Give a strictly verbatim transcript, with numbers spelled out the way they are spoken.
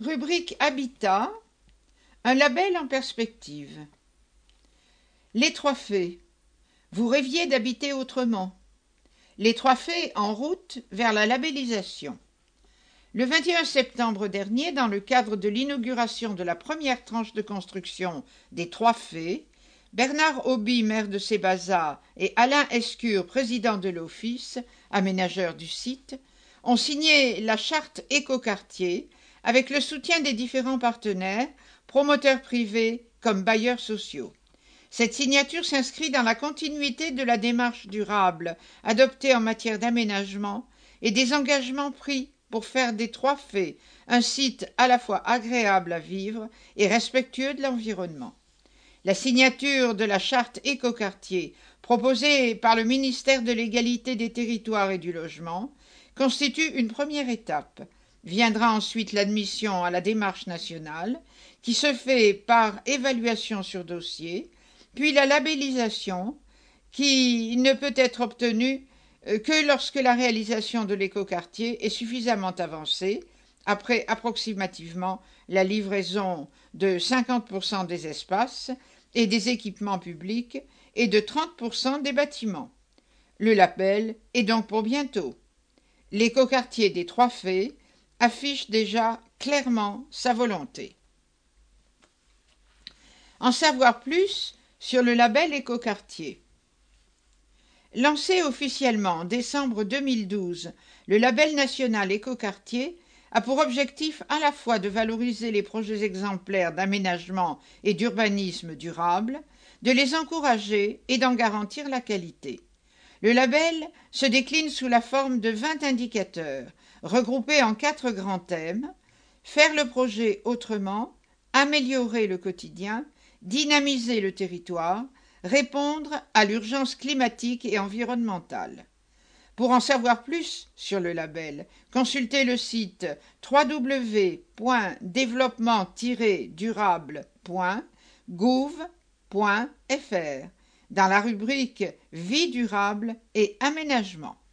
Rubrique Habitat, un label en perspective. Les Trois Fées. Vous rêviez d'habiter autrement. Les Trois Fées en route vers la labellisation. Le vingt et un septembre dernier, dans le cadre de l'inauguration de la première tranche de construction des Trois Fées, Bernard Auby, maire de Sébaza, et Alain Escure, président de l'Office, aménageur du site, ont signé la charte écoquartier avec le soutien des différents partenaires, promoteurs privés comme bailleurs sociaux. Cette signature s'inscrit dans la continuité de la démarche durable adoptée en matière d'aménagement et des engagements pris pour faire des Trois Fées un site à la fois agréable à vivre et respectueux de l'environnement. La signature de la charte écoquartier proposée par le ministère de l'Égalité des territoires et du logement constitue une première étape. Viendra ensuite l'admission à la démarche nationale qui se fait par évaluation sur dossier, puis la labellisation qui ne peut être obtenue que lorsque la réalisation de l'écoquartier est suffisamment avancée, après approximativement la livraison de cinquante pour cent des espaces et des équipements publics et de trente pour cent des bâtiments. Le label est donc pour bientôt. L'écoquartier des Trois Fées affiche déjà clairement sa volonté. En savoir plus sur le label écoquartier. Lancé officiellement en décembre deux mille douze, le label national écoquartier a pour objectif à la fois de valoriser les projets exemplaires d'aménagement et d'urbanisme durable, de les encourager et d'en garantir la qualité. Le label se décline sous la forme de vingt indicateurs, regroupés en quatre grands thèmes: faire le projet autrement, améliorer le quotidien, dynamiser le territoire, répondre à l'urgence climatique et environnementale. Pour en savoir plus sur le label, consultez le site w w w point développement tiret durable point gouv point f r dans la rubrique Vie durable et aménagement.